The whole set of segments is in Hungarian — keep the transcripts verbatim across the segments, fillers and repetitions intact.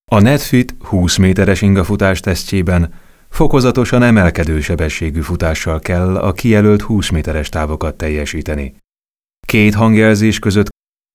A Netfit húsz méteres ingafutás tesztjében fokozatosan emelkedő sebességű futással kell a kijelölt húsz méteres távokat teljesíteni. Két hangjelzés között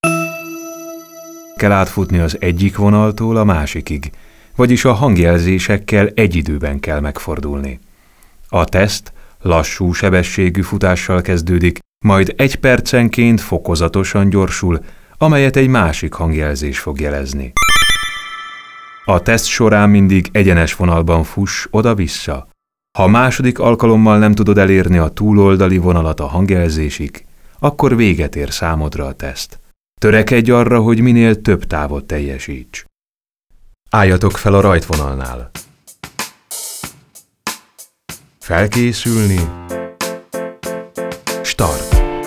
kell átfutni az egyik vonaltól a másikig, vagyis a hangjelzésekkel egy időben kell megfordulni. A teszt lassú sebességű futással kezdődik, majd egy percenként fokozatosan gyorsul, amelyet egy másik hangjelzés fog jelezni. A teszt során mindig egyenes vonalban fuss oda-vissza. Ha a második alkalommal nem tudod elérni a túloldali vonalat a hangjelzésig, akkor véget ér számodra a teszt. Törekedj arra, hogy minél több távot teljesíts. Álljatok fel a rajtvonalnál. Felkészülni. Start!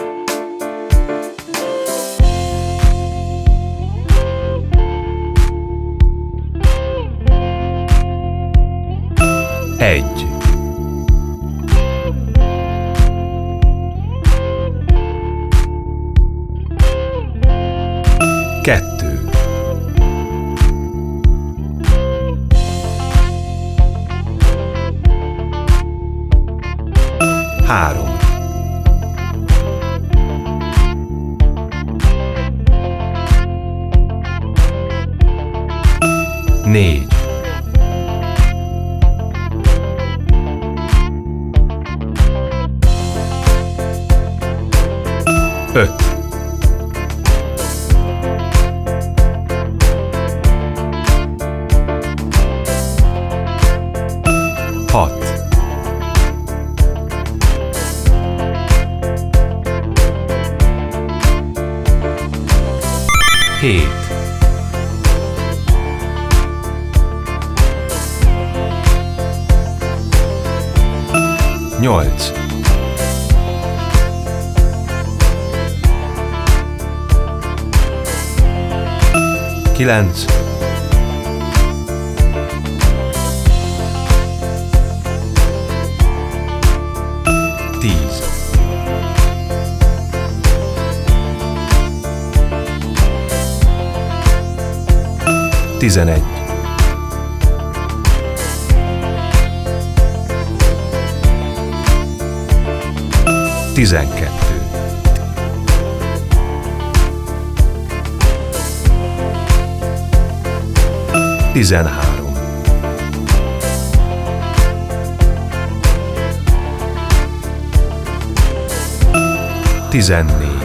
Egy. Kettő. Három. Négy. Öt. Hat. Hét. Nyolc. Kilenc. Tíz. Tizenegy. Tizenkettő. Tizenhárom. Tizennégy.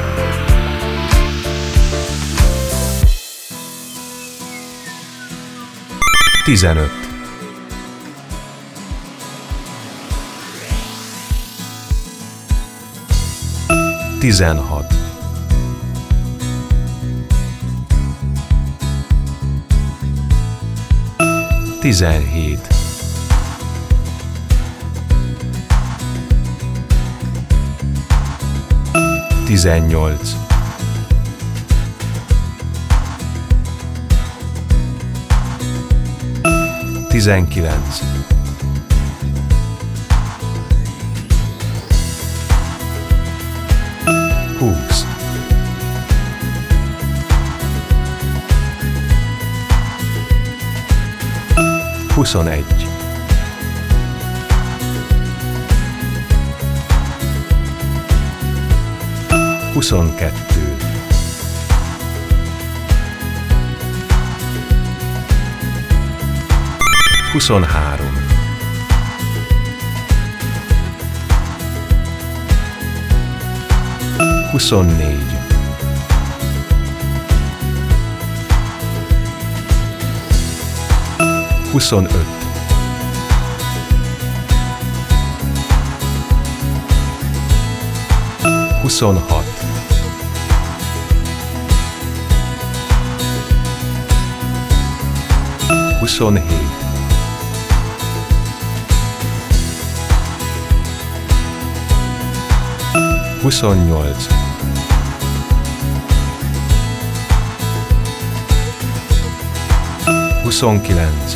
Tizenöt. Tizenhat. Tizenhét. Tizennyolc. Tizenkilenc. Húsz. Huszonegy. Huszonkettő. Huszonhárom. Huszonnégy. Huszonöt. Huszonhat. Huszonhét. Huszonnyolc. Huszonkilenc.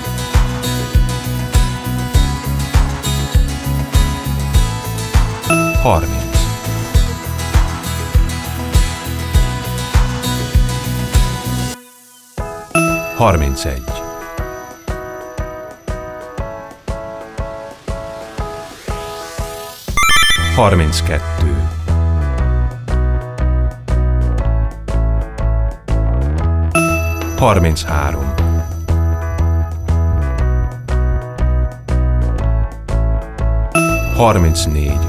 Harminc. harmincegy, harminckettő, harminchárom, harmincnégy,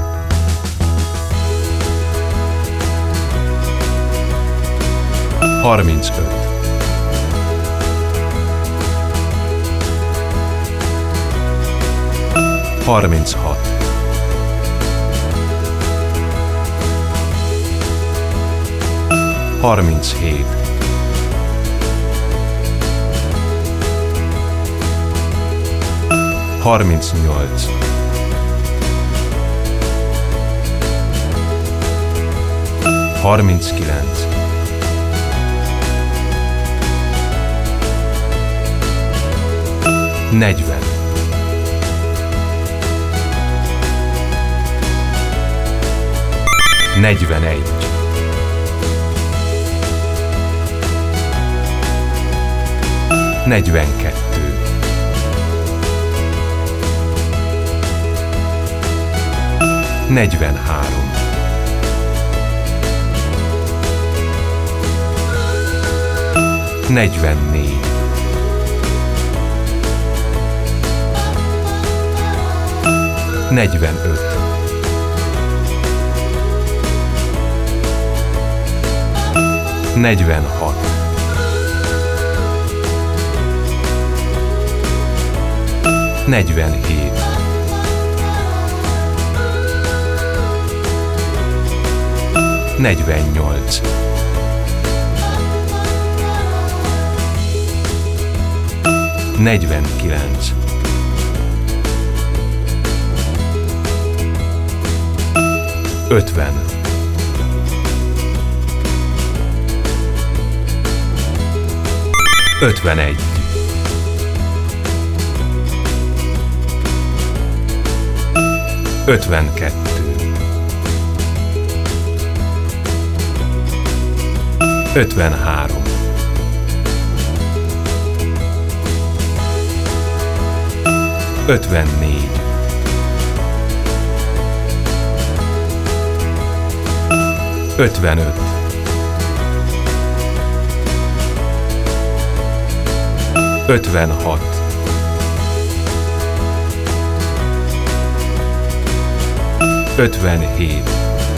harmincöt, harminchat, harminchét, harmincnyolc, harminckilenc, negyven, negyvenegy, negyvenkettő, negyvenhárom, negyvennégy, negyvenöt, negyvenhat, negyvenhét, negyvennyolc, negyvenkilenc, ötven, ötvenegy, ötvenkettő, ötvenhárom, ötvennégy, ötvenöt, ötvenhat, ötvenhét,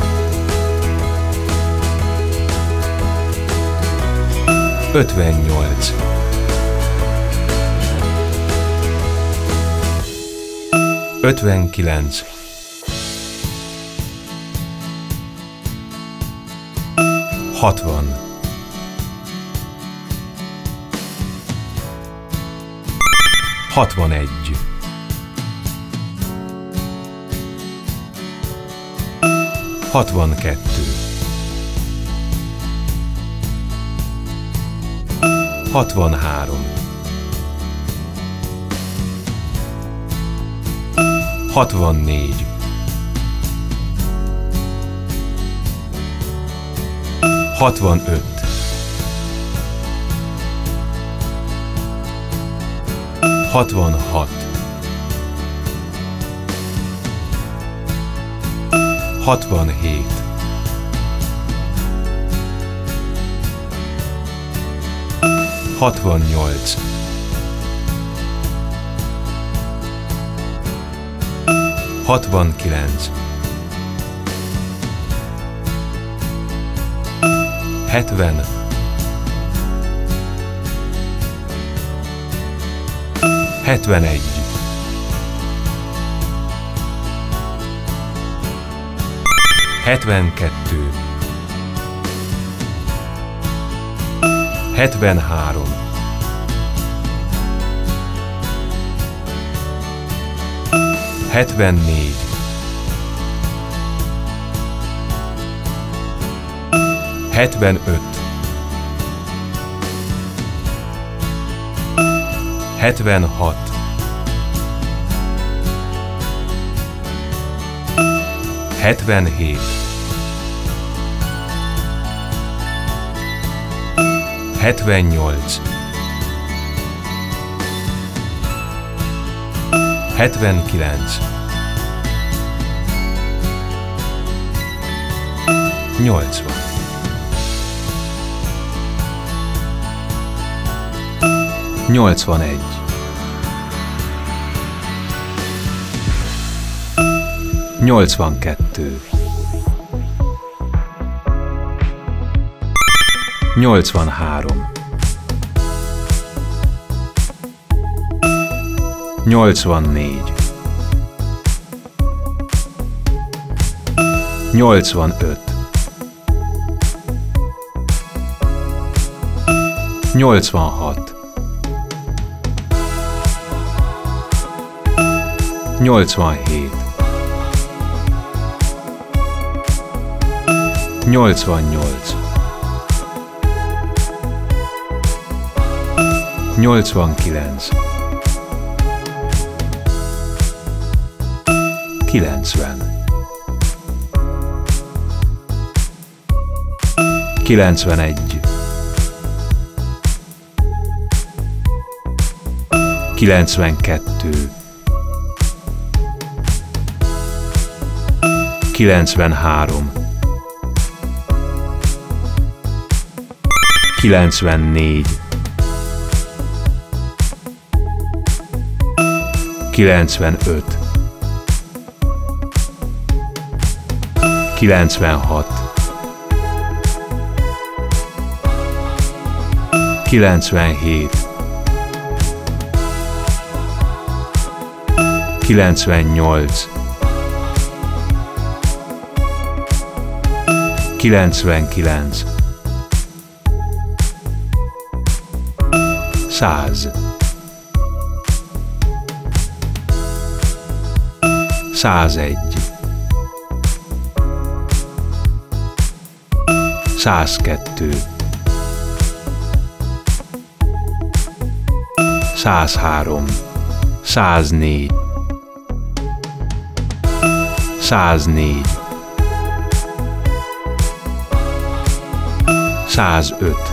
ötvennyolc, ötvenkilenc, hatvan, hatvanegy, hatvankettő, hatvanhárom, hatvannégy, hatvanöt, hatvanhat, hatvanhét, hatvannyolc, hatvankilenc, hetven, hetvenegy, hetvenkettő, hetvenhárom, hetvennégy, hetvenöt, hetvenhat, hetvenhét, hetvennyolc, hetvenkilenc, nyolcvan, nyolcvanegy, nyolcvankettő, nyolcvanhárom, nyolcvannégy, nyolcvanöt, nyolcvanhat, nyolcvanhét, nyolcvannyolc, nyolcvankilenc, kilencven, kilencvenegy, kilencvenkettő, kilencvenhárom, kilencvennégy, kilencvenöt, kilencvenhat, kilencvenhét, kilencvennyolc, kilencvenkilenc, száz, százegy, százkettő, százhárom, száznégy, száznégy, százöt,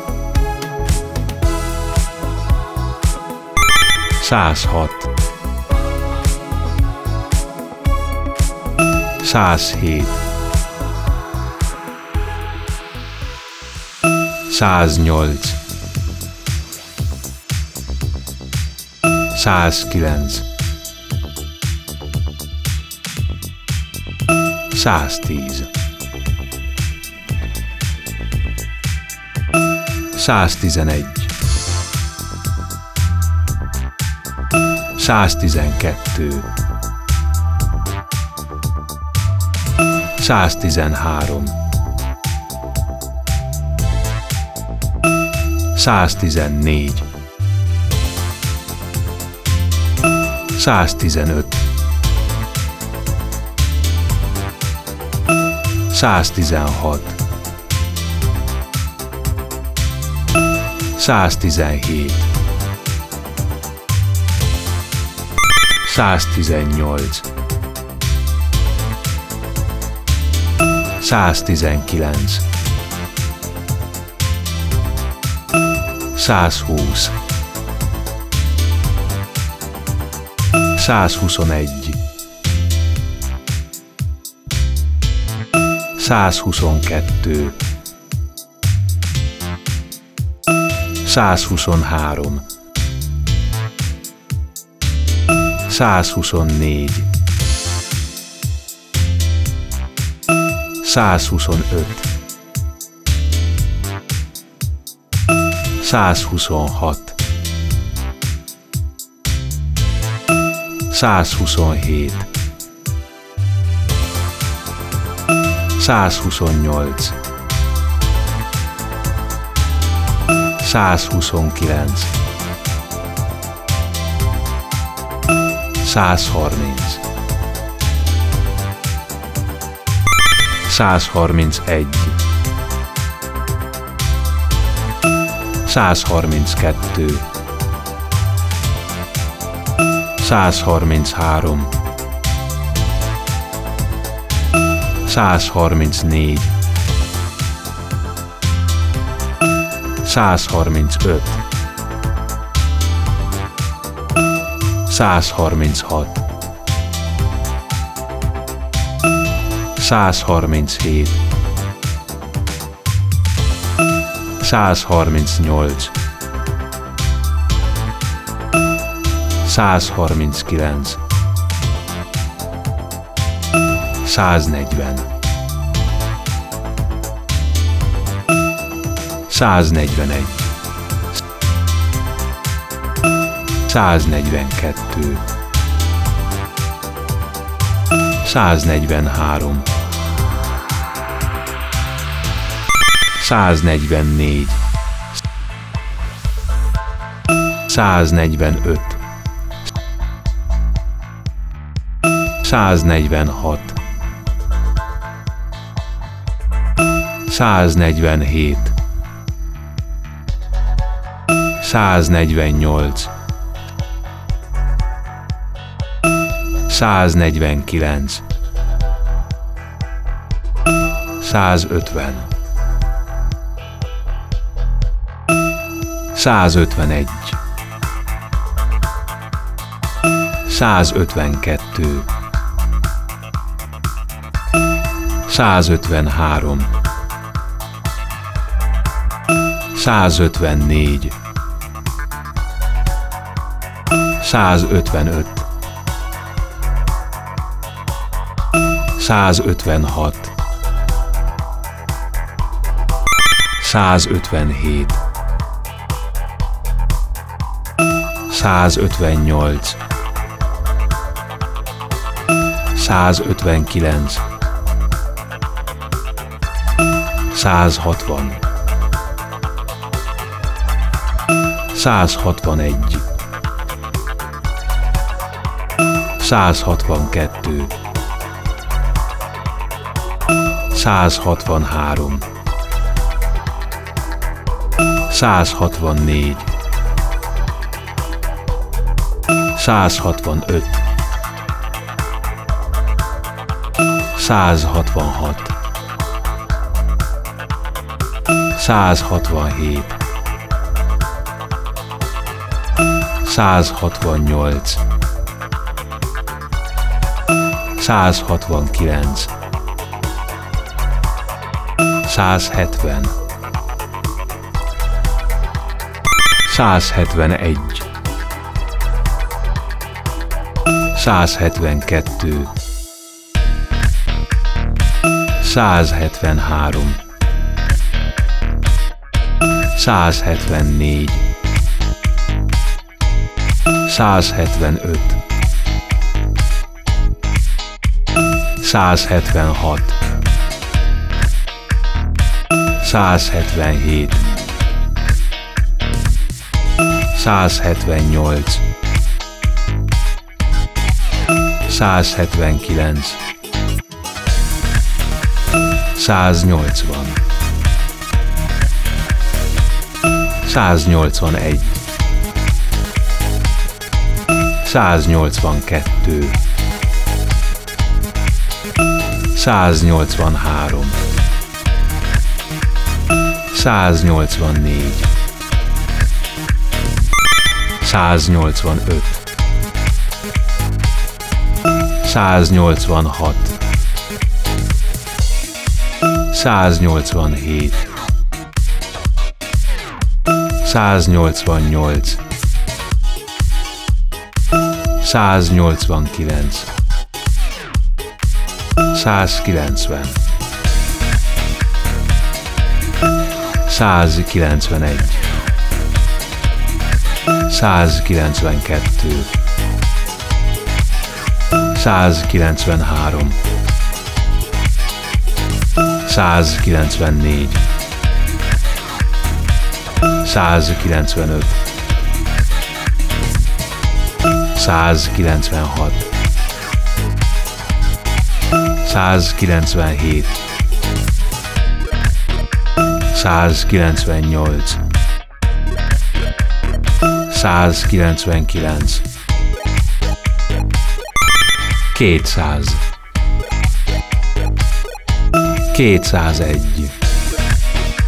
százhat, százhét, száznyolc, százkilenc, száztíz, száztizenegy, száztizenkettő, száztizenhárom, száztizennégy, száztizenöt, száztizenhat, száztizenhét, száztizennyolc, száztizenkilenc, százhúsz, százhuszonegy, százhuszonkettő, százhuszonhárom, százhuszonnégy, százhuszonöt, százhuszonhat, százhuszonhét, százhuszonnyolc, százhuszonkilenc, százharminc, százharmincegy, százharminckettő, százharminchárom, százharmincnégy, százharmincöt, százharminchat, százharminchét, százharmincnyolc, százharminckilenc, száznegyven, száznegyvenegy, száznegyvenkettő, száznegyvenhárom, száznegyvennégy, száznegyvenöt, száznegyvenhat, száznegyvenhét, száznegyvennyolc, száznegyvenkilenc, százötven, százötvenegy, százötvenkettő, százötvenhárom, százötvennégy, százötvenöt, százötvenhat, százötvenhét, százötvennyolc, százötvenkilenc, százhatvan, százhatvanegy, százhatvankettő, százhatvanhárom, százhatvannégy, százhatvanöt, százhatvanhat, százhatvanhét, százhatvannyolc, százhatvankilenc, százhetven, százhetvenegy, százhetvenkettő, százhetvenhárom, százhetvennégy, százhetvenöt, százhetvenhat, százhetvenhét, százhetvennyolc, százhetvenkilenc, száznyolcvan, száznyolcvanegy, száznyolcvankettő, száznyolcvanhárom, száznyolcvannégy, száznyolcvanöt, száznyolcvanhat, száznyolcvanhét, száznyolcvannyolc, száznyolcvankilenc, százkilencven, százkilencvenegy, százkilencvenkettő, százkilencvenhárom, százkilencvennégy, százkilencvenöt, százkilencvenhat, százkilencvenhét, százkilencvennyolc, százkilencvenkilenc, kétszáz, kétszázegy,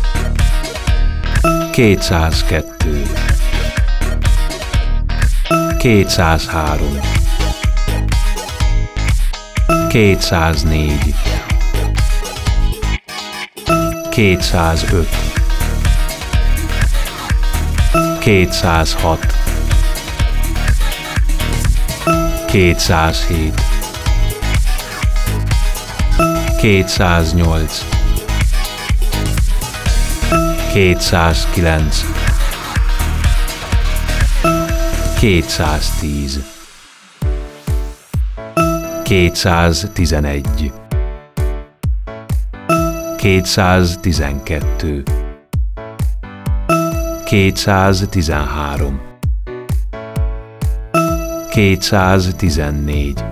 kétszázkettő, kétszázhárom, kétszáznégy, kétszázöt, kétszázhat, kétszázhét, kétszáznyolc, kétszázkilenc, kétszáztíz, kétszáztizenegy, kétszáztizenkettő, kétszáztizenhárom, kétszáztizennégy,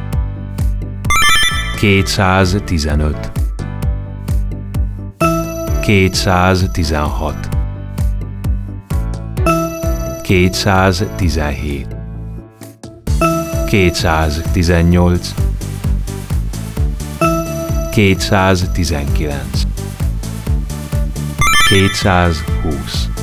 kétszáztizenöt, kétszáztizenhat, kétszáztizenhét, kétszáztizennyolc, kétszáztizenkilenc, kétszázhúsz,